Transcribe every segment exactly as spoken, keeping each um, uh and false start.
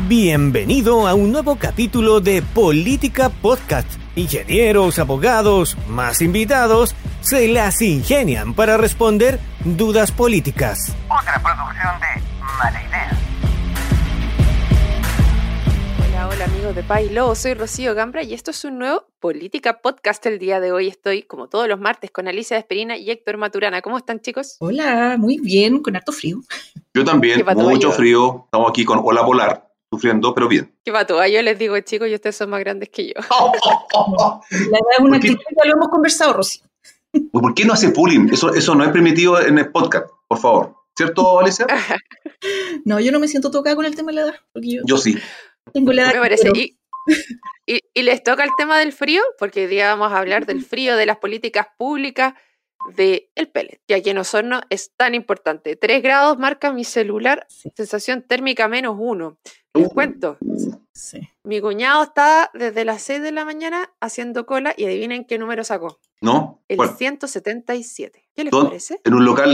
Bienvenido a un nuevo capítulo de Política Podcast. Ingenieros, abogados, más invitados, se las ingenian para responder dudas políticas. Otra producción de Mala Idea. Hola, hola amigos de Pais Lobo, soy Rocío Gambra y esto es un nuevo Política Podcast. El día de hoy estoy, como todos los martes, con Alicia Desperina y Héctor Maturana. ¿Cómo están, chicos? Hola, muy bien, con harto frío. Yo también, mucho frío. Estamos aquí con ola polar, sufriendo, pero bien. Qué pato, yo les digo, chicos, y ustedes son más grandes que yo. La verdad es una actitud que ya lo hemos conversado, Rocío. ¿Por qué no hace bullying? Eso, eso no es permitido en el podcast, por favor. ¿Cierto, Alicia? No, yo no me siento tocada con el tema de la edad. Porque yo, yo sí. Tengo la edad. Me parece. Y, y, y les toca el tema del frío, porque hoy día vamos a hablar del frío, de las políticas públicas, del pellet, que aquí en Osorno es tan importante. Tres grados marca mi celular, sí. Sensación térmica menos uno. Les cuento. Sí. Mi cuñado está desde las seis de la mañana haciendo cola y adivinen qué número sacó. ¿No? El ¿Cuál? ciento setenta y siete. ¿Qué les ¿Todo? parece? En un local,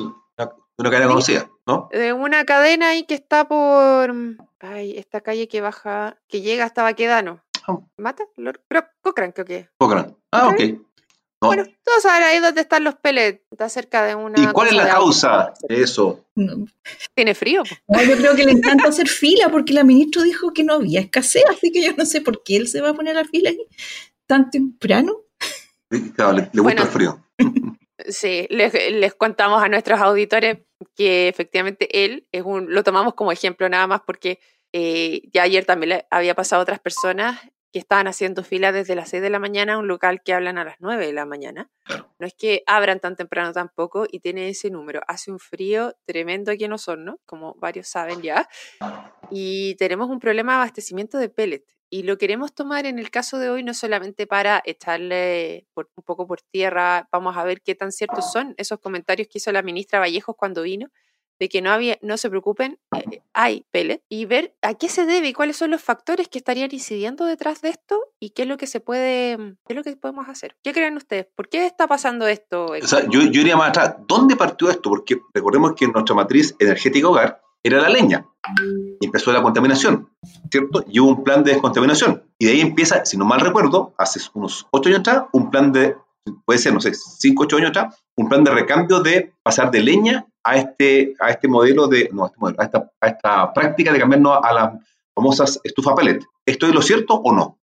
una cadena conocida, ¿no? De una cadena ahí que está por... Ay, esta calle que baja, que llega hasta Baquedano. Oh. ¿Mata? Pero Cochrane, creo que es. Cochrane. Ah, ok. No. Bueno, todos saben ahí donde están los pellets. Está cerca de una... ¿Y cuál es la causa de eso? No. ¿Tiene frío? No, yo creo que le encanta hacer fila porque la ministra dijo que no había escasez, así que yo no sé por qué él se va a poner a fila ahí tan temprano. Sí, claro, le, le gusta bueno, el frío. Sí, les, les contamos a nuestros auditores que efectivamente él es un, lo tomamos como ejemplo nada más porque eh, ya ayer también le había pasado a otras personas que estaban haciendo fila desde las seis de la mañana a un local que hablan a las nueve de la mañana. Claro. No es que abran tan temprano tampoco y tiene ese número. Hace un frío tremendo aquí en Osorno, como varios saben ya, y tenemos un problema de abastecimiento de pellet. Y lo queremos tomar en el caso de hoy no solamente para echarle por, un poco por tierra, vamos a ver qué tan ciertos son esos comentarios que hizo la ministra Vallejos cuando vino, de que no había, no se preocupen, eh, hay pellet, y ver a qué se debe y cuáles son los factores que estarían incidiendo detrás de esto y qué es lo que se puede, qué es lo que podemos hacer. ¿Qué creen ustedes? ¿Por qué está pasando esto? O sea, yo, yo iría más atrás. ¿Dónde partió esto? Porque recordemos que nuestra matriz energética hogar era la leña. Y empezó la contaminación, ¿cierto? Y hubo un plan de descontaminación. Y de ahí empieza, si no mal recuerdo, hace unos ocho años atrás, un plan de, puede ser, no sé, cinco, ocho años atrás, un plan de recambio de pasar de leña a este, a este modelo de, no, a, este modelo, a, esta, a esta práctica de cambiarnos a las famosas estufas pellet. ¿Esto es lo cierto o no?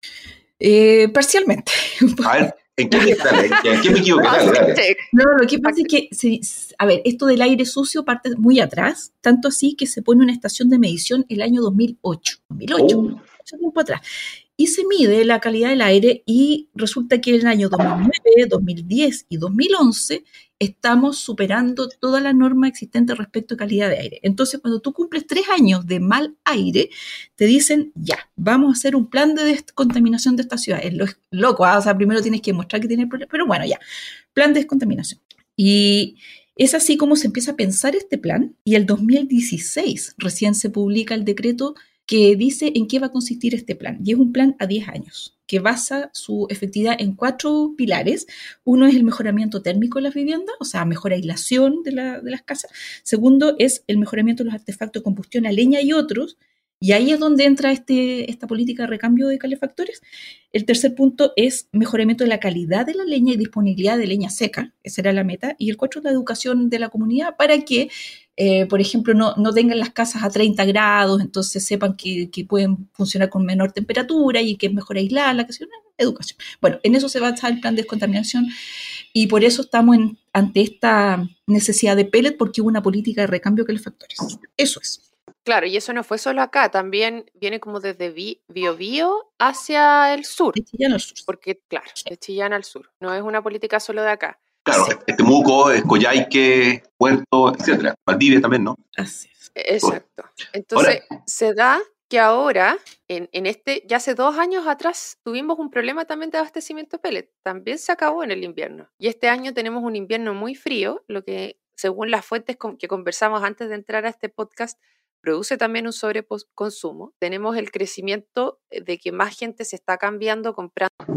Eh, parcialmente. A ver, ¿en qué, dale, ¿en qué me equivoqué? Dale, dale. No, lo que pasa es que, se, a ver, esto del aire sucio parte muy atrás, tanto así que se pone una estación de medición el año dos mil ocho. dos mil ocho, oh. Mucho tiempo atrás. Y se mide la calidad del aire y resulta que en el año dos mil nueve, dos mil diez y dos mil once estamos superando toda la norma existente respecto a calidad de aire. Entonces, cuando tú cumples tres años de mal aire, te dicen, ya, vamos a hacer un plan de descontaminación de esta ciudad. Es loco, ¿eh? O sea, primero tienes que demostrar que tienes el problema, pero bueno, ya, plan de descontaminación. Y es así como se empieza a pensar este plan y el dos mil dieciséis recién se publica el decreto que dice en qué va a consistir este plan. Y es un plan a diez años, que basa su efectividad en cuatro pilares. Uno es el mejoramiento térmico de las viviendas, o sea, mejor aislación de, la, de las casas. Segundo es el mejoramiento de los artefactos de combustión a leña y otros. Y ahí es donde entra este, esta política de recambio de calefactores. El tercer punto es mejoramiento de la calidad de la leña y disponibilidad de leña seca. Esa era la meta. Y el cuatro es la educación de la comunidad para que, eh, por ejemplo, no, no tengan las casas a treinta grados, entonces sepan que, que pueden funcionar con menor temperatura y que es mejor aislarla, que sea una educación. Bueno, en eso se basa el plan de descontaminación y por eso estamos en, ante esta necesidad de pellet porque hubo una política de recambio de calefactores. Eso es. Claro, y eso no fue solo acá, también viene como desde Biobío hacia el sur. De Chillán al sur. Porque, claro, de Chillán al sur. No es una política solo de acá. Claro, sí. Temuco, Coyhaique, Puerto, etcétera. Valdivia también, ¿no? Así es. Exacto. Entonces, ahora, se da que ahora, en, en este, ya hace dos años atrás, tuvimos un problema también de abastecimiento de pellet. También se acabó en el invierno. Y este año tenemos un invierno muy frío, lo que, según las fuentes con, que conversamos antes de entrar a este podcast, produce también un sobreconsumo. Tenemos el crecimiento de que más gente se está cambiando, comprando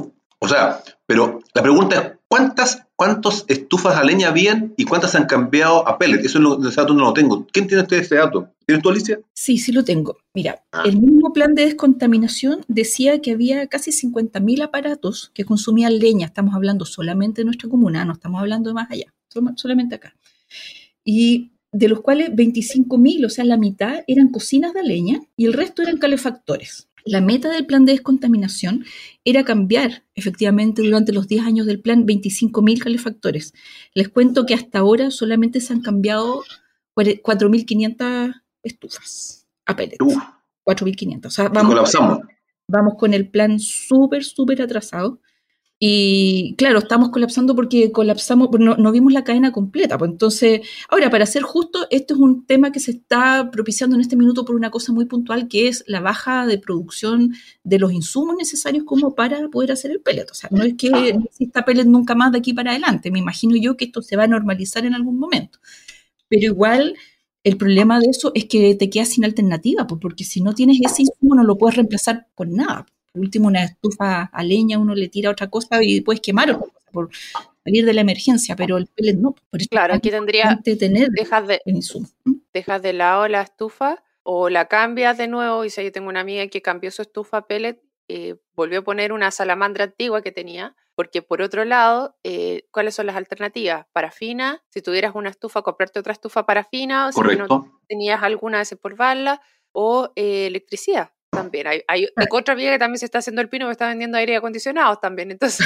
O sea, pero la pregunta es, ¿cuántas cuántas estufas a leña habían y cuántas han cambiado a pellet? Eso no, ese dato no lo tengo. ¿Quién tiene usted ese dato? ¿Tienes tú, Alicia? Sí, sí lo tengo. Mira, Ah. el mismo plan de descontaminación decía que había casi cincuenta mil aparatos que consumían leña. Estamos hablando solamente de nuestra comuna, no estamos hablando de más allá, sol- solamente acá. Y de los cuales veinticinco mil, o sea, la mitad, eran cocinas de leña y el resto eran calefactores. La meta del plan de descontaminación era cambiar, efectivamente, durante los diez años del plan, veinticinco mil calefactores. Les cuento que hasta ahora solamente se han cambiado cuatro mil quinientas estufas a pellets. Uf, cuatro mil quinientas. O sea, y vamos, colapsamos. vamos con el plan súper, súper atrasado. Y claro, estamos colapsando porque colapsamos, no, no vimos la cadena completa. Pues entonces, ahora, para ser justo, esto es un tema que se está propiciando en este minuto por una cosa muy puntual, que es la baja de producción de los insumos necesarios como para poder hacer el pellet. O sea, no es que no exista pellet nunca más de aquí para adelante. Me imagino yo que esto se va a normalizar en algún momento. Pero igual, el problema de eso es que te quedas sin alternativa, pues, porque si no tienes ese insumo no lo puedes reemplazar con nada. Por último, una estufa a leña, uno le tira otra cosa y puedes quemar por salir de la emergencia, pero el pellet no. Por eso Claro, aquí tendría, tener dejas de, el insumo. dejas de lado la estufa o la cambias de nuevo. Y si yo tengo una amiga que cambió su estufa a pellet, eh, volvió a poner una salamandra antigua que tenía, porque por otro lado, eh, ¿cuáles son las alternativas? Parafina, si tuvieras una estufa, comprarte otra estufa parafina, o si Correcto. no tenías alguna, desempolvarla, o eh, electricidad. También hay, hay tengo otra amiga que también se está haciendo el pino, que está vendiendo aire acondicionados también, entonces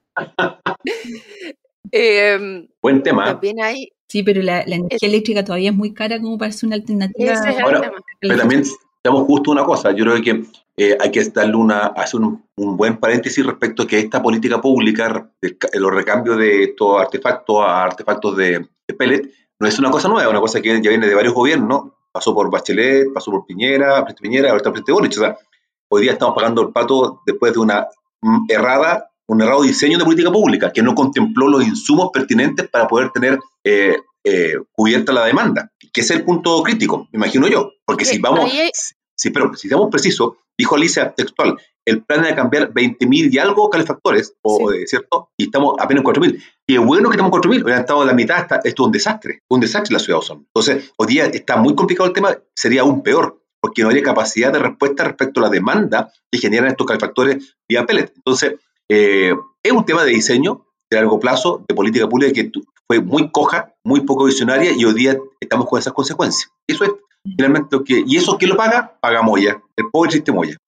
eh, Buen tema. también hay, Sí, pero la, la energía es, eléctrica todavía es muy cara como para ser una alternativa. ese es el Ahora, tema. pero también estamos justo una cosa. Yo creo que eh, hay que darle una, hacer un, un buen paréntesis respecto a que esta política pública, de, de los recambios de estos artefactos a artefactos de, de pellet, no es una cosa nueva, es una cosa que ya viene de varios gobiernos. Pasó por Bachelet, pasó por Piñera, Presidente Piñera, ahora está Presidente Boric. O sea, hoy día estamos pagando el pato después de una mm, errada, un errado diseño de política pública que no contempló los insumos pertinentes para poder tener eh, eh, cubierta la demanda, que es el punto crítico, me imagino yo. Porque si vamos, Ahí hay- si, pero si estamos precisos, dijo Alicia textual, el plan era cambiar veinte mil y algo calefactores, o, Sí. eh, ¿cierto? Y estamos apenas en cuatro mil. Y es bueno que estamos en cuatro mil, hubieran estado en la mitad, está, esto es un desastre, un desastre la ciudad de Osorno. Entonces, hoy día está muy complicado el tema, sería aún peor, porque no hay capacidad de respuesta respecto a la demanda que generan estos calefactores vía pellet. Entonces, eh, es un tema de diseño, de largo plazo, de política pública que tu- fue muy coja, muy poco visionaria, y hoy día estamos con esas consecuencias. Eso es finalmente lo que... ¿Y eso quién lo paga? Paga Moya, el pobre triste Moya.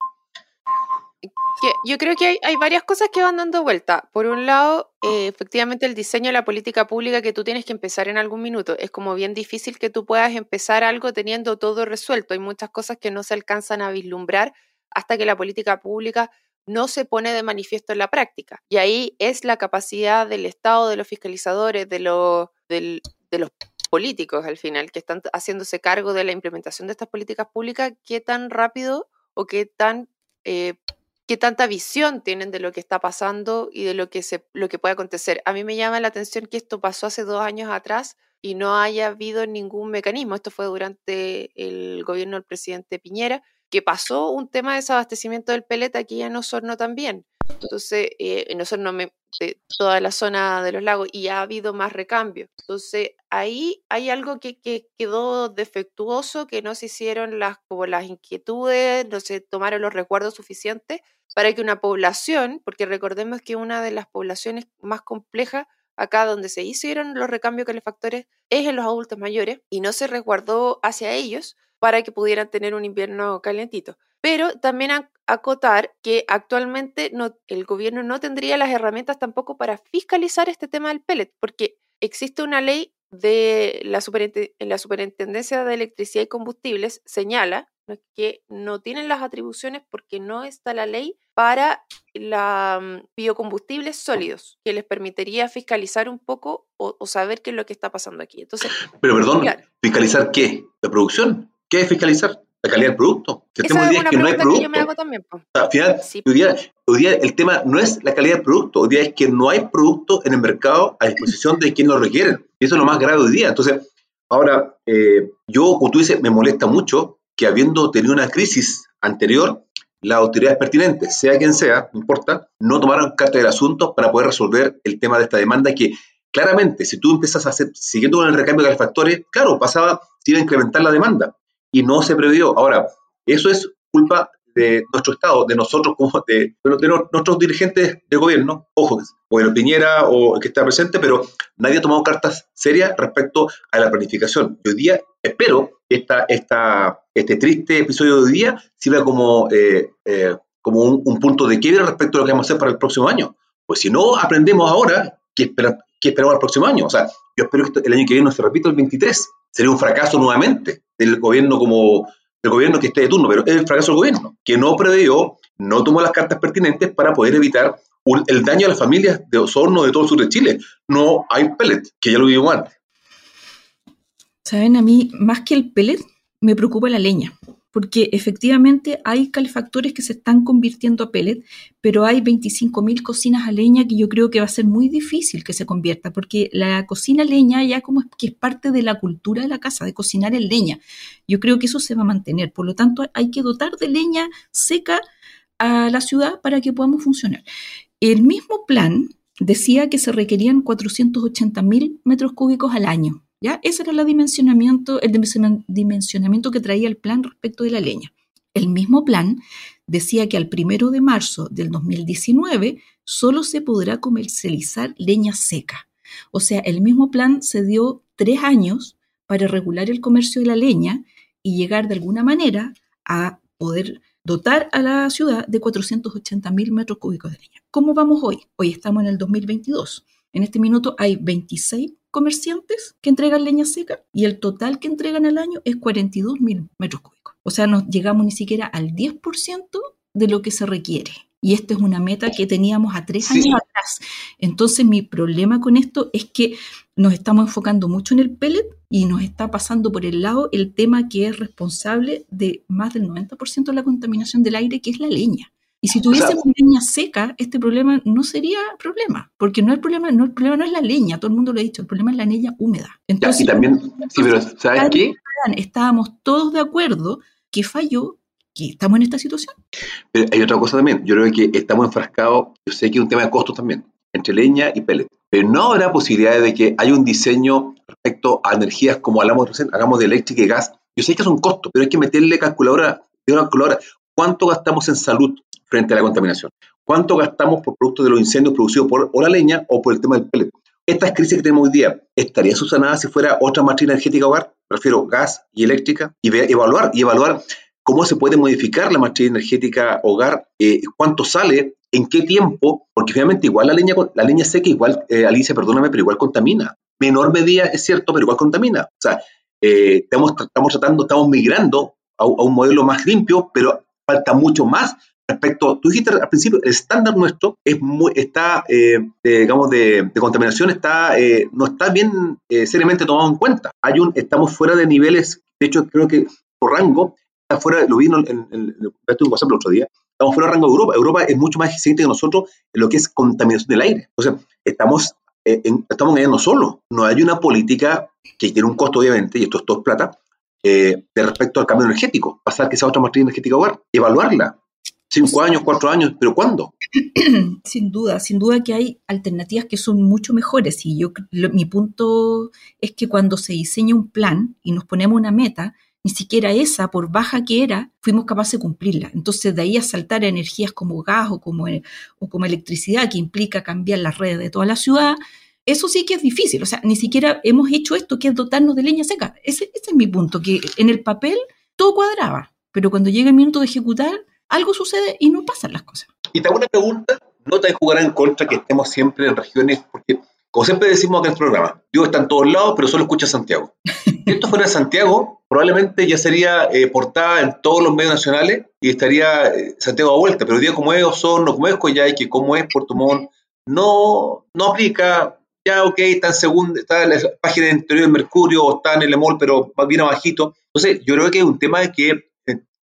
que yo creo que hay, hay varias cosas que van dando vuelta. Por un lado, eh, efectivamente el diseño de la política pública que tú tienes que empezar en algún minuto. Es como bien difícil que tú puedas empezar algo teniendo todo resuelto. Hay muchas cosas que no se alcanzan a vislumbrar hasta que la política pública no se pone de manifiesto en la práctica. Y ahí es la capacidad del Estado, de los fiscalizadores, de los, del- de los políticos al final, que están haciéndose cargo de la implementación de estas políticas públicas, qué tan rápido o qué tan... eh, qué tanta visión tienen de lo que está pasando y de lo que, se, lo que puede acontecer. A mí me llama la atención que esto pasó hace dos años atrás y no haya habido ningún mecanismo. Esto fue durante el gobierno del presidente Piñera, que pasó un tema de desabastecimiento del pellet aquí en Osorno también. Entonces, eh, en Osorno, me, de toda la zona de los lagos, y ha habido más recambio. Entonces, ahí hay algo que, que quedó defectuoso, que no se hicieron las, como las inquietudes, no se tomaron los recuerdos suficientes para que una población, porque recordemos que una de las poblaciones más complejas acá donde se hicieron los recambios calefactores es en los adultos mayores, y no se resguardó hacia ellos para que pudieran tener un invierno calentito. Pero también a- acotar que actualmente no, el gobierno no tendría las herramientas tampoco para fiscalizar este tema del pellet, porque existe una ley de la, superinte- la Superintendencia de Electricidad y Combustibles, señala, ¿no?, que no tienen las atribuciones porque no está la ley para la, mm, biocombustibles sólidos, que les permitiría fiscalizar un poco o, o saber qué es lo que está pasando aquí. Entonces, Pero perdón, claro, ¿fiscalizar qué? ¿La producción? ¿Qué es fiscalizar? ¿La calidad del producto? Que el tema esa hoy es día es una que no hay pregunta que yo me producto. hago también, po. O sea, al final, Sí, hoy día, hoy día el tema no es la calidad del producto, hoy día es que no hay producto en el mercado a disposición de quienes lo requieren. Y eso es lo más grave hoy día. Entonces, ahora, eh, yo, como tú dices, me molesta mucho que habiendo tenido una crisis anterior, las autoridades pertinentes, sea quien sea, no importa, no tomaron carta del asunto para poder resolver el tema de esta demanda que claramente, si tú empiezas a hacer, siguiendo con el recambio de calefactores, claro, pasaba, se iba a incrementar la demanda y no se previó. Ahora, eso es culpa de nuestro Estado, de nosotros, como de, de nuestros dirigentes de gobierno, ojo, gobierno Piñera o el que está presente, pero nadie ha tomado cartas serias respecto a la planificación. Y hoy día espero que esta, esta, este triste episodio de hoy día sirva como, eh, eh, como un, un punto de quiebre respecto a lo que vamos a hacer para el próximo año. Pues si no aprendemos ahora, ¿qué, espera, qué esperamos el próximo año? O sea, yo espero que esto, el año que viene no se repita el veintitrés. Sería un fracaso nuevamente del gobierno como el gobierno que esté de turno, pero es el fracaso del gobierno, que no previó, no tomó las cartas pertinentes para poder evitar un, el daño a las familias de Osorno, de todo el sur de Chile. No hay pellet, que ya lo vimos antes. Saben, a mí, más que el pellet, me preocupa la leña, porque efectivamente hay calefactores que se están convirtiendo a pellet, pero hay veinticinco mil cocinas a leña que yo creo que va a ser muy difícil que se convierta, porque la cocina a leña ya como es que es parte de la cultura de la casa, de cocinar en leña. Yo creo que eso se va a mantener, por lo tanto hay que dotar de leña seca a la ciudad para que podamos funcionar. El mismo plan decía que se requerían cuatrocientos ochenta mil metros cúbicos al año. ¿Ya? Ese era el dimensionamiento, el dimensionamiento que traía el plan respecto de la leña. El mismo plan decía que al primero de marzo del dos mil diecinueve solo se podrá comercializar leña seca. O sea, el mismo plan se dio tres años para regular el comercio de la leña y llegar de alguna manera a poder dotar a la ciudad de cuatrocientos ochenta mil metros cúbicos de leña. ¿Cómo vamos hoy? Hoy estamos en el dos mil veintidós. En este minuto hay veintiséis comerciantes que entregan leña seca y el total que entregan al año es cuarenta y dos mil metros cúbicos. O sea, no llegamos ni siquiera al diez por ciento de lo que se requiere. Y esta es una meta que teníamos a tres Sí. años atrás. Entonces, mi problema con esto es que nos estamos enfocando mucho en el pellet y nos está pasando por el lado el tema que es responsable de más del noventa por ciento de la contaminación del aire, que es la leña. Y si tuviésemos O sea, leña seca, este problema no sería problema, porque no el problema, no el problema no es la leña, todo el mundo lo ha dicho, el problema es la leña húmeda. Ya, Entonces, y también, sí, pero ¿sabes qué? estábamos todos de acuerdo que falló, que estamos en esta situación. Pero hay otra cosa también. Yo creo que estamos enfrascados, yo sé que es un tema de costos también, entre leña y pellet. Pero no habrá posibilidades de que haya un diseño respecto a energías como hablamos recién, hagamos de eléctrica y gas. Yo sé que es un costo, pero hay que meterle calculadora, calculadora. ¿Cuánto gastamos en salud frente a la contaminación? ¿Cuánto gastamos por producto de los incendios producidos por o la leña o por el tema del pellet? Estas crisis que tenemos hoy día, ¿estaría subsanada si fuera otra matriz energética hogar? Prefiero gas y eléctrica y ve, evaluar y evaluar cómo se puede modificar la matriz energética hogar, eh, cuánto sale, en qué tiempo, porque finalmente igual la leña, la leña seca, igual, eh, Alicia, perdóname, pero igual contamina. Menor medida es cierto, pero igual contamina. O sea, eh, estamos, estamos tratando, estamos migrando a, a un modelo más limpio, pero falta mucho más respecto, tú dijiste al principio, el estándar nuestro es muy, está, eh, de, digamos, de, de contaminación, está, eh, no está bien eh, seriamente tomado en cuenta. Hay un, estamos fuera de niveles, de hecho creo que por rango, está fuera, lo vi en, en, en, en WhatsApp el otro día, estamos fuera de rango de Europa. Europa es mucho más eficiente que nosotros en lo que es contaminación del aire. Entonces, estamos, eh, en, estamos engañando solo. No hay una política que tiene un costo, obviamente, y esto es todo plata, eh, de respecto al cambio energético. Pasar que sea otra matriz energética hogar, evaluarla. Cinco años, cuatro años, pero ¿cuándo? Sin duda, sin duda que hay alternativas que son mucho mejores. Y yo, lo, mi punto es que cuando se diseña un plan y nos ponemos una meta, ni siquiera esa, por baja que era, fuimos capaces de cumplirla. Entonces, de ahí a saltar a energías como gas o como, o como electricidad, que implica cambiar las redes de toda la ciudad, eso sí que es difícil. O sea, ni siquiera hemos hecho esto, que es dotarnos de leña seca. Ese, ese es mi punto, que en el papel todo cuadraba, pero cuando llega el minuto de ejecutar, algo sucede y no pasan las cosas. Y te hago una pregunta, no te jugará en contra que estemos siempre en regiones, porque como siempre decimos acá en el programa, Dios está en todos lados, pero solo escucha Santiago. Si esto fuera Santiago, probablemente ya sería eh, portada en todos los medios nacionales y estaría eh, Santiago a vuelta, pero hoy día como es Osorno, como es Coyhaique, como es Puerto Montt, no, no aplica. Ya, ok, está en segunda, está en la página de interior del Mercurio o está en el Emol, pero más bien abajito. Entonces, yo creo que es un tema de que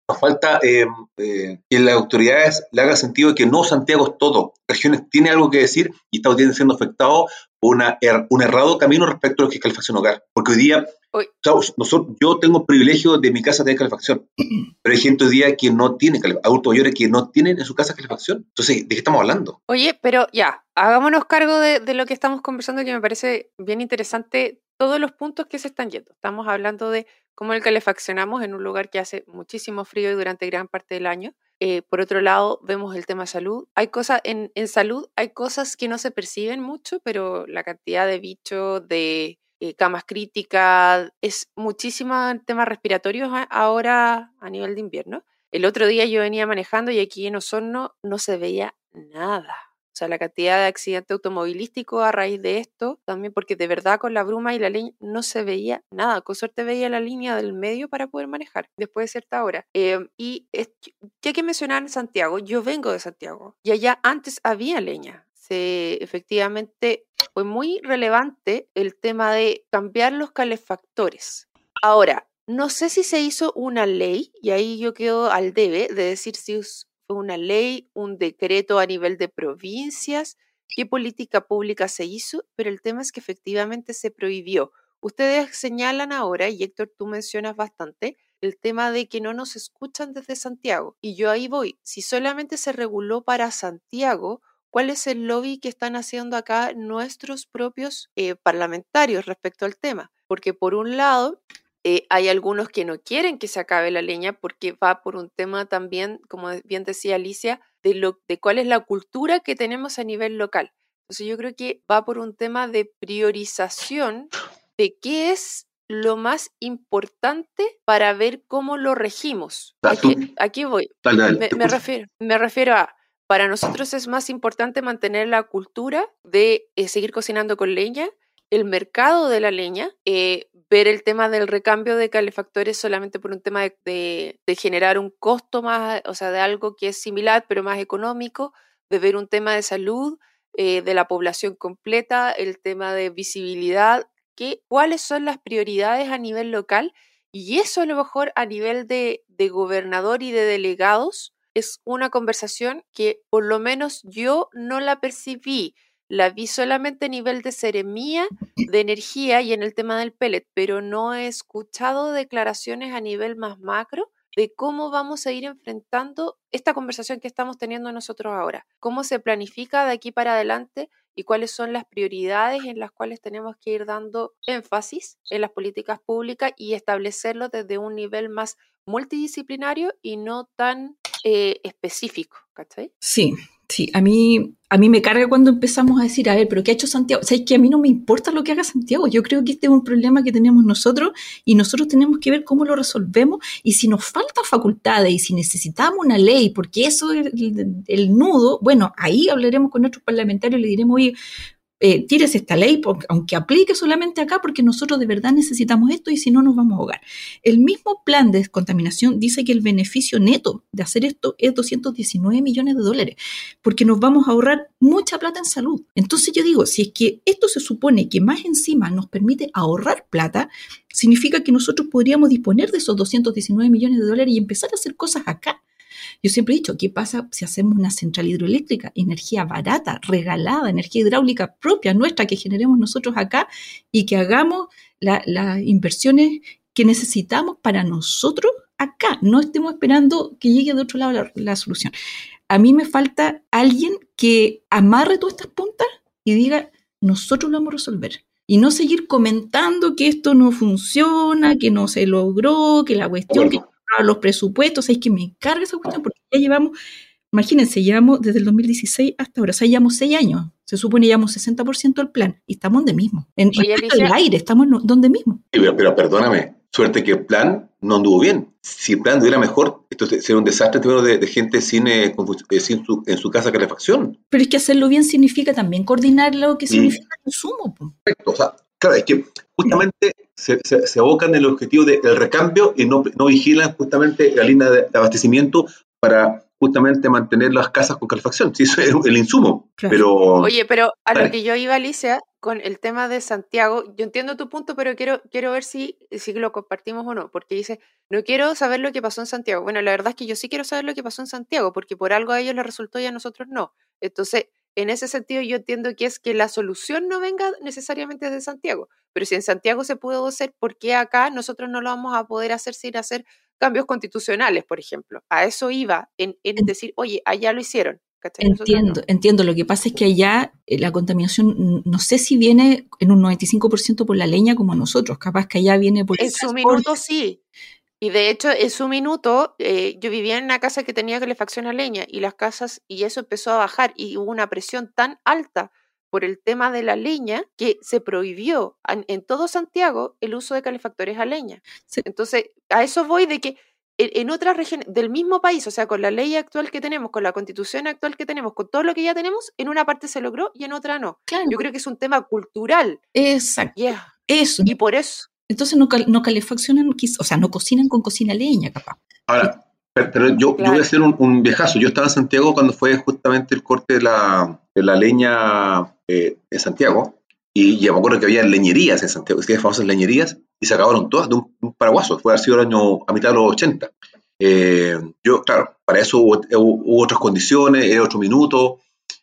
nos falta eh, eh, que las autoridades le haga sentido que no Santiago es todo. Regiones tiene algo que decir y estamos siendo afectados por una, er, un errado camino respecto a lo que es calefacción hogar. Porque hoy día, chavos, nosotros, yo tengo el privilegio de mi casa tener calefacción, pero hay gente hoy día que no tiene calefacción, adultos mayores que no tienen en su casa calefacción. Entonces, ¿de qué estamos hablando? Oye, pero ya, hagámonos cargo de, de lo que estamos conversando, que me parece bien interesante todos los puntos que se están yendo. Estamos hablando de cómo el calefaccionamos en un lugar que hace muchísimo frío y durante gran parte del año. Eh, por otro lado, vemos el tema salud. Hay cosas, en, en salud hay cosas que no se perciben mucho, pero la cantidad de bichos, de eh, camas críticas, es muchísimo en temas respiratorios a, ahora a nivel de invierno. El otro día yo venía manejando y aquí en Osorno no se veía nada. O sea, la cantidad de accidentes automovilísticos a raíz de esto, también porque de verdad con la bruma y la leña no se veía nada. Con suerte veía la línea del medio para poder manejar después de cierta hora. Eh, y es, ya que mencionaban Santiago, yo vengo de Santiago y allá antes había leña. Se, efectivamente fue muy relevante el tema de cambiar los calefactores. Ahora, no sé si se hizo una ley, y ahí yo quedo al debe de decir si fue una ley, un decreto a nivel de provincias, qué política pública se hizo, pero el tema es que efectivamente se prohibió. Ustedes señalan ahora, y Héctor, tú mencionas bastante, el tema de que no nos escuchan desde Santiago. Y yo ahí voy, si solamente se reguló para Santiago, ¿cuál es el lobby que están haciendo acá nuestros propios eh, parlamentarios respecto al tema? Porque por un lado, Eh, hay algunos que no quieren que se acabe la leña porque va por un tema también, como bien decía Alicia, de, lo, de cuál es la cultura que tenemos a nivel local. Entonces yo creo que va por un tema de priorización de qué es lo más importante para ver cómo lo regimos. Aquí, aquí voy. Dale, dale, me, me, refiero, me refiero a, para nosotros es más importante mantener la cultura de eh, seguir cocinando con leña, el mercado de la leña, eh, ver el tema del recambio de calefactores solamente por un tema de, de, de generar un costo más, o sea, de algo que es similar pero más económico, de ver un tema de salud, eh, de la población completa, el tema de visibilidad, que, cuáles son las prioridades a nivel local, y eso a lo mejor a nivel de, de gobernador y de delegados es una conversación que por lo menos yo no la percibí. La vi solamente a nivel de seremía, de energía y en el tema del pellet, pero no he escuchado declaraciones a nivel más macro de cómo vamos a ir enfrentando esta conversación que estamos teniendo nosotros ahora. Cómo se planifica de aquí para adelante y cuáles son las prioridades en las cuales tenemos que ir dando énfasis en las políticas públicas y establecerlo desde un nivel más multidisciplinario y no tan eh, específico, ¿cachai? Sí. Sí, a mí, a mí me carga cuando empezamos a decir, a ver, ¿pero qué ha hecho Santiago? O sea, es que a mí no me importa lo que haga Santiago. Yo creo que este es un problema que tenemos nosotros y nosotros tenemos que ver cómo lo resolvemos y si nos faltan facultades y si necesitamos una ley, porque eso es el, el nudo, bueno, ahí hablaremos con nuestros parlamentarios y le diremos, oye, Eh, tírese esta ley, porque, aunque aplique solamente acá, porque nosotros de verdad necesitamos esto y si no nos vamos a ahogar. El mismo plan de descontaminación dice que el beneficio neto de hacer esto es doscientos diecinueve millones de dólares, porque nos vamos a ahorrar mucha plata en salud. Entonces yo digo, si es que esto se supone que más encima nos permite ahorrar plata, significa que nosotros podríamos disponer de esos doscientos diecinueve millones de dólares y empezar a hacer cosas acá. Yo siempre he dicho, ¿qué pasa si hacemos una central hidroeléctrica? Energía barata, regalada, energía hidráulica propia nuestra que generemos nosotros acá y que hagamos las la inversiones que necesitamos para nosotros acá. No estemos esperando que llegue de otro lado la, la solución. A mí me falta alguien que amarre todas estas puntas y diga, nosotros lo vamos a resolver. Y no seguir comentando que esto no funciona, que no se logró, que la cuestión... que los presupuestos, es que me carga esa cuestión porque ya llevamos, imagínense, llevamos desde el dos mil dieciséis hasta ahora, o sea, llevamos seis años, se supone que llevamos sesenta por ciento del plan y estamos donde mismo, en el aire, estamos donde mismo. Sí, pero, pero perdóname, suerte que el plan no anduvo bien. Si el plan anduviera mejor, esto sería un desastre de, de gente sin, eh, sin su, en su casa calefacción. Pero es que hacerlo bien significa también coordinar lo que significa mm. el consumo. Correcto, o sea, claro, es que justamente se, se, se abocan en el objetivo del recambio y no, no vigilan justamente la línea de, de abastecimiento para justamente mantener las casas con calefacción. Sí, eso es el insumo. Claro. Pero, Oye, pero a Dale. lo que yo iba, Alicia, con el tema de Santiago, yo entiendo tu punto, pero quiero, quiero ver si, si lo compartimos o no, porque dice, no quiero saber lo que pasó en Santiago. Bueno, la verdad es que yo sí quiero saber lo que pasó en Santiago, porque por algo a ellos les resultó y a nosotros no. Entonces, en ese sentido yo entiendo que es que la solución no venga necesariamente de Santiago, pero si en Santiago se pudo hacer, ¿por qué acá nosotros no lo vamos a poder hacer sin hacer cambios constitucionales, por ejemplo? A eso iba, en, en decir, oye, allá lo hicieron. ¿Cachai? Nosotros Entiendo, no. entiendo. Lo que pasa es que allá eh, la contaminación, no sé si viene en un noventa y cinco por ciento por la leña como nosotros, capaz que allá viene por el En su transporte. minuto sí. Y de hecho, en su minuto, eh, yo vivía en una casa que tenía calefacción a leña y las casas, y eso empezó a bajar y hubo una presión tan alta por el tema de la leña que se prohibió en, en todo Santiago el uso de calefactores a leña. Sí. Entonces, a eso voy de que en, en otras regiones del mismo país, o sea, con la ley actual que tenemos, con la constitución actual que tenemos, con todo lo que ya tenemos, en una parte se logró y en otra no. Claro, Yo creo que es un tema cultural. exacto. Yeah. Eso. Y por eso. Entonces no, cal- no calefaccionan, quiz- o sea, no cocinan con cocina leña, capaz. ahora, pero, pero yo, Claro. yo voy a hacer un, un viajazo. Yo estaba en Santiago cuando fue justamente el corte de la, de la leña eh, en Santiago. Y ya me acuerdo que había leñerías en Santiago, que había famosas leñerías, y se acabaron todas de un, un paraguaso. Fue haber sido el año a mitad de los ochenta. Eh, yo, claro, para eso hubo, hubo, hubo otras condiciones, era otro minuto,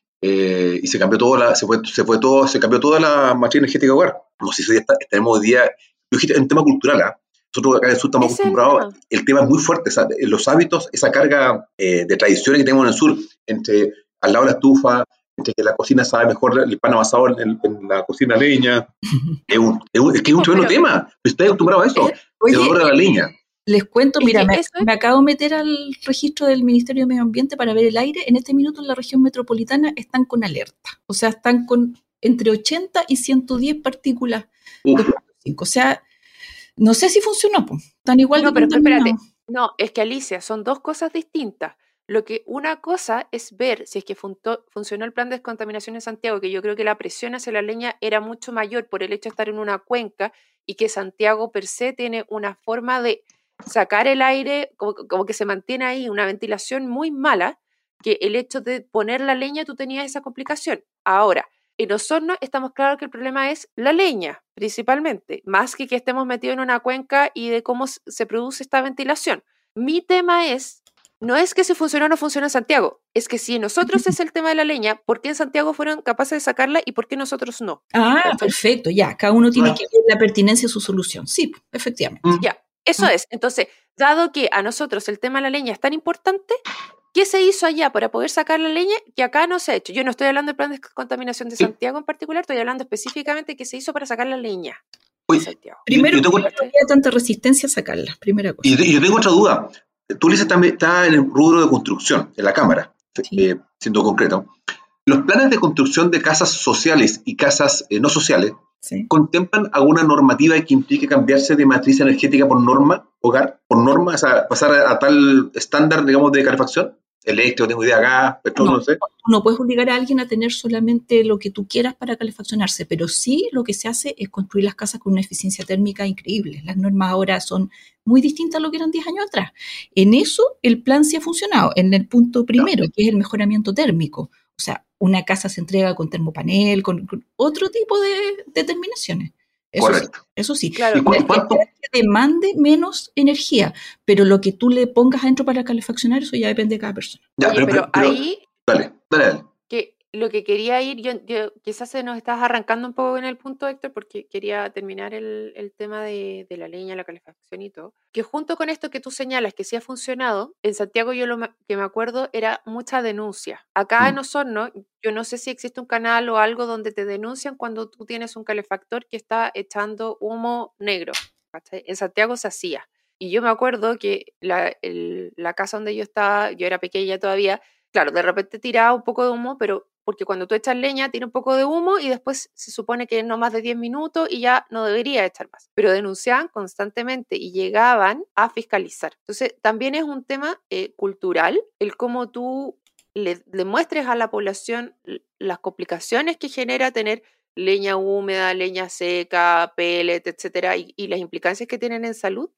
eh, y se cambió todo, la, se, fue, se fue todo, se cambió toda la matriz energética del hogar. No sé si hoy está, estaremos hoy día, yo dije, es un tema cultural, ¿eh? Nosotros acá en el sur estamos Ese es el acostumbrados, tema. el tema es muy fuerte, o sea, los hábitos, esa carga eh, de tradiciones que tenemos en el sur, entre al lado de la estufa, entre que la cocina sabe mejor el pan amasado en, en la cocina leña, es, un, es, un, es que es un tremendo Pero- tema, estoy acostumbrado a eso, Eh, oye, el olor a la leña. Les cuento, Es mira, que me, eso es- me acabo de meter al registro del Ministerio de Medio Ambiente para ver el aire. En este minuto en la región metropolitana están con alerta. O sea, están con entre ochenta y ciento diez partículas Uf, dos punto cinco. O sea, no sé si funcionó, pues. Están igual No, de pero espérate. contaminados. No, es que Alicia, son dos cosas distintas. Lo que una cosa es ver si es que funto- funcionó el plan de descontaminación en Santiago, que yo creo que la presión hacia la leña era mucho mayor por el hecho de estar en una cuenca y que Santiago per se tiene una forma de sacar el aire, como, como que se mantiene ahí, una ventilación muy mala, que el hecho de poner la leña tú tenías esa complicación. Ahora, en Osorno estamos claros que el problema es la leña, principalmente, más que que estemos metidos en una cuenca y de cómo s- se produce esta ventilación. Mi tema es, no es que si funcionó o no funcionó en Santiago, es que si en nosotros es el tema de la leña, ¿por qué en Santiago fueron capaces de sacarla y por qué nosotros no? Ah, ¿Cachai? perfecto, ya. Cada uno tiene Ah. que ver la pertinencia de su solución. Sí, efectivamente. mm, Ya, eso Mm. es. Entonces, dado que a nosotros el tema de la leña es tan importante, ¿qué se hizo allá para poder sacar la leña que acá no se ha hecho? Yo no estoy hablando del plan de contaminación de Sí. Santiago en particular, estoy hablando específicamente de qué se hizo para sacar la leña de Oye, Santiago. Primero, yo tengo- no había tanta resistencia a sacarla, primera cosa. Y yo tengo otra duda. Tú, Lisa, también está en el rubro de construcción, en la Cámara, Sí. eh, siendo concreto. ¿Los planes de construcción de casas sociales y casas eh, no sociales Sí. contemplan alguna normativa que implique cambiarse de matriz energética por norma, hogar, por norma, o sea, pasar a, a tal estándar, digamos, de calefacción? Eléctrico, tengo idea, gas, petróleo, No. no sé. Tú no puedes obligar a alguien a tener solamente lo que tú quieras para calefaccionarse, pero sí lo que se hace es construir las casas con una eficiencia térmica increíble. Las normas ahora son muy distintas a lo que eran diez años atrás. En eso el plan sí ha funcionado, en el punto primero, que es el mejoramiento térmico. O sea, una casa se entrega con termopanel, con, con otro tipo de, de terminaciones. Eso sí, Correcto. eso sí. Claro, ¿Y cu- La cuánto? idea es que demande menos energía, pero lo que tú le pongas adentro para calefaccionar, eso ya depende de cada persona. Ya, Oye, pero, pero- ahí Dale, dale, dale. que lo que quería ir, yo, yo quizás se nos estás arrancando un poco en el punto, Héctor, porque quería terminar el, el tema de, de la leña, la calefacción y todo, que junto con esto que tú señalas que sí ha funcionado, en Santiago yo lo ma- que me acuerdo era mucha denuncia. Acá en Mm. Osorno, yo no sé si existe un canal o algo donde te denuncian cuando tú tienes un calefactor que está echando humo negro. ¿Cachai? En Santiago se hacía. Y yo me acuerdo que la, el- la casa donde yo estaba, yo era pequeña todavía, claro, de repente tiraba un poco de humo, pero porque cuando tú echas leña tiene un poco de humo y después se supone que no más de diez minutos y ya no debería echar más. Pero denunciaban constantemente y llegaban a fiscalizar. Entonces, también es un tema eh, cultural el cómo tú le, le muestres a la población l- las complicaciones que genera tener leña húmeda, leña seca, pellet, etcétera, y, y las implicancias que tienen en salud.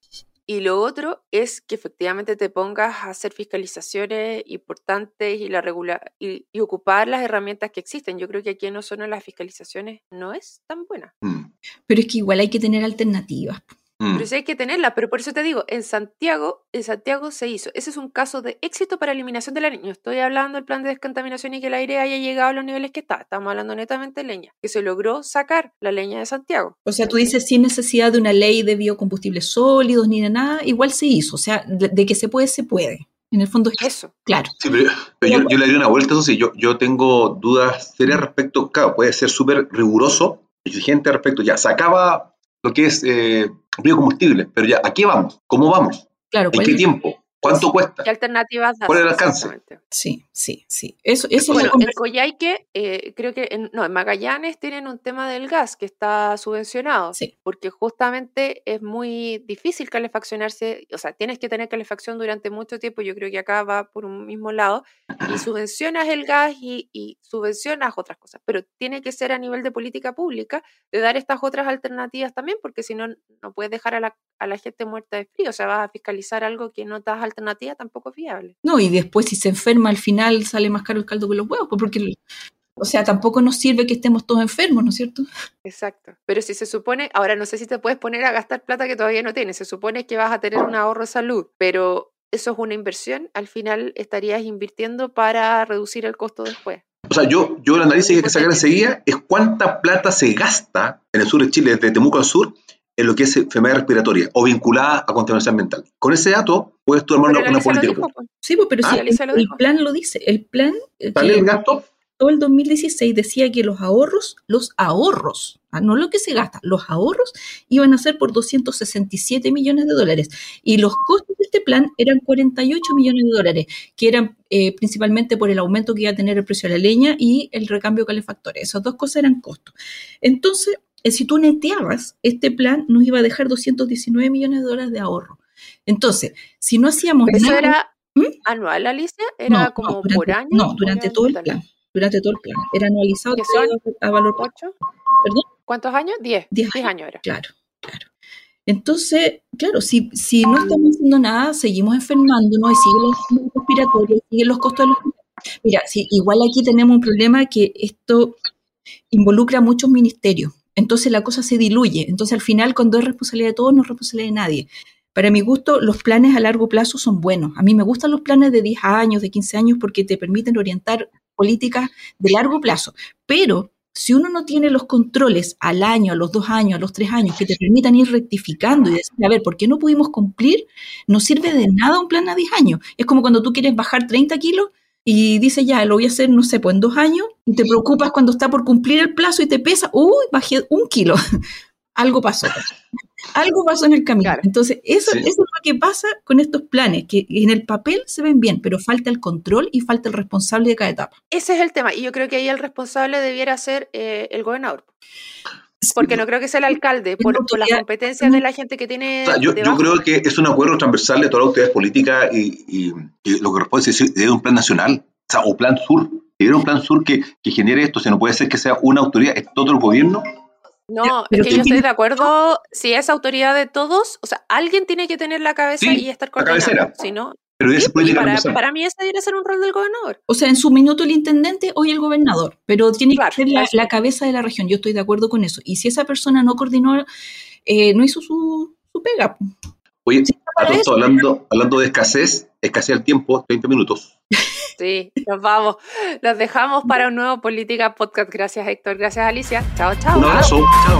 Y lo otro es que efectivamente te pongas a hacer fiscalizaciones importantes y, la regula y, y ocupar las herramientas que existen. Yo creo que aquí en Osorno las fiscalizaciones no es tan buena. Mm. Pero es que igual hay que tener alternativas. Mm. Pero sí hay que tenerla, pero por eso te digo, en Santiago, en Santiago se hizo. Ese es un caso de éxito para eliminación de la leña. No estoy hablando del plan de descontaminación y que el aire haya llegado a los niveles que está. Estamos hablando netamente de leña, que se logró sacar la leña de Santiago. O sea, tú dices sin necesidad de una ley de biocombustibles sólidos ni de nada, igual se hizo. O sea, de, de que se puede, se puede. En el fondo es Eso. Claro. Sí, pero, pero yo, yo le daría una vuelta, eso sí, yo, yo tengo dudas serias respecto, claro, puede ser súper riguroso, exigente respecto, ya, se acaba lo que es eh, biocombustible, pero ya, ¿a qué vamos? ¿Cómo vamos? Claro, ¿En qué es? tiempo? ¿Cuánto cuesta? ¿Qué alternativas das? ¿Cuál es el alcance? Exactamente. Sí, sí, sí. Eso, eso Bueno, es la en Coyhaique, eh, creo que en, no, en Magallanes tienen un tema del gas que está subvencionado, Sí. porque justamente es muy difícil calefaccionarse, o sea, tienes que tener calefacción durante mucho tiempo, yo creo que acá va por un mismo lado, y subvencionas el gas y, y subvencionas otras cosas, pero tiene que ser a nivel de política pública, de dar estas otras alternativas también, porque si no, no puedes dejar a la, a la gente muerta de frío, o sea, vas a fiscalizar algo que no das alternativa, tampoco es viable. No, y después si se enferma al final sale más caro el caldo que los huevos, pues porque, o sea, tampoco nos sirve que estemos todos enfermos, ¿no es cierto? Exacto. Pero si se supone, ahora no sé si te puedes poner a gastar plata que todavía no tienes, se supone que vas a tener un ahorro de salud, pero eso es una inversión, al final estarías invirtiendo para reducir el costo después. O sea, yo, yo el análisis que hay que sacar enseguida es cuánta plata se gasta en el sur de Chile, desde Temuco al sur, en lo que es enfermedad respiratoria o vinculada a contaminación ambiental. Con ese dato puedes tú armar Pero una, la una Alicia lo política dijo, pública. pues. Sí, pues, pero Ah, sí, la Alicia lo el, el dijo. plan lo dice. El plan eh, ¿Sale que el gasto? todo el dos mil dieciséis decía que los ahorros, los ahorros, ah, no lo que se gasta, los ahorros iban a ser por doscientos sesenta y siete millones de dólares. Y los costos de este plan eran cuarenta y ocho millones de dólares, que eran eh, principalmente por el aumento que iba a tener el precio de la leña y el recambio de calefactores. Esas dos cosas eran costos. Entonces, eh, si tú neteabas, este plan nos iba a dejar doscientos diecinueve millones de dólares de ahorro. Entonces, si no hacíamos ¿Pero eso nada... era ¿Mm? anual, Alicia? ¿Era No, como no, durante, por año? no, ¿O durante era todo el total? plan. Durante todo el plan. Era anualizado ¿Qué traído a valor. ¿Ocho? ¿Perdón? ¿Cuántos años? Diez. Diez Diez años era. Claro, claro. Entonces, claro, si, si no estamos haciendo nada, seguimos enfermándonos y siguen los enfermedades respiratorias, siguen los costos de los... Mira, sí, igual aquí tenemos un problema que esto involucra a muchos ministerios. Entonces la cosa se diluye. Entonces al final, cuando es responsabilidad de todos, no es responsabilidad de nadie. Para mi gusto, los planes a largo plazo son buenos. A mí me gustan los planes de diez años, de quince años, porque te permiten orientar políticas de largo plazo. Pero si uno no tiene los controles al año, a los dos años, a los tres años, que te permitan ir rectificando y decir, a ver, ¿por qué no pudimos cumplir? No sirve de nada un plan a diez años. Es como cuando tú quieres bajar treinta kilos y dices, ya, lo voy a hacer, no sé, pues en dos años, y te preocupas cuando está por cumplir el plazo y te pesa, uy, bajé un kilo. Algo pasó. Algo pasó en el camino. Claro. Entonces, eso, Sí. eso es lo que pasa con estos planes, que en el papel se ven bien, pero falta el control y falta el responsable de cada etapa. Ese es el tema. Y yo creo que ahí el responsable debiera ser eh, el gobernador. Porque no creo que sea el alcalde, por, por las autoridad. competencias de la gente que tiene O sea, yo, yo debajo. creo que es un acuerdo transversal de todas las autoridades políticas y, y, y lo que responde es que debe un plan nacional, o sea, o plan sur. Debe un plan sur que, que genere esto, o sea, no puede ser que sea una autoridad, es todo el gobierno. No, Pero es que ¿quién yo estoy tiene- de acuerdo, si es autoridad de todos, o sea, alguien tiene que tener la cabeza Sí, y estar la coordinando. cabecera. Si no, Pero debe sí, ser política para, transversal. para mí ese debería ser un rol del gobernador. O sea, en su minuto el intendente, hoy el gobernador, pero tiene Claro, que ser la, eso. la cabeza de la región. Yo estoy de acuerdo con eso. Y si esa persona no coordinó, eh, no hizo su, su pega. Oye, Sí, para a todo eso. esto, hablando, hablando de escasez, escasez del tiempo, treinta minutos. Sí, nos vamos. Los dejamos para un nuevo Política Podcast. Gracias, Héctor. Gracias, Alicia. Chao, chao. Un abrazo. Chao.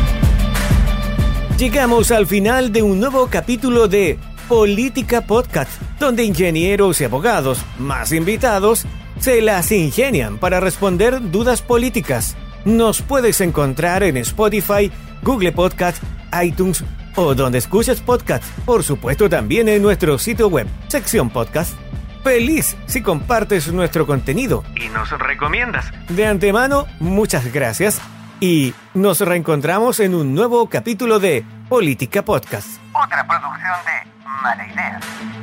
Llegamos al final de un nuevo capítulo de Política Podcast, donde ingenieros y abogados, más invitados, se las ingenian para responder dudas políticas. Nos puedes encontrar en Spotify, Google Podcast, iTunes o donde escuches podcast. Por supuesto también en nuestro sitio web, sección podcast. Feliz si compartes nuestro contenido Y nos recomiendas. de antemano, muchas gracias y nos reencontramos en un nuevo capítulo de Política Podcast. Otra producción de Mala Idea.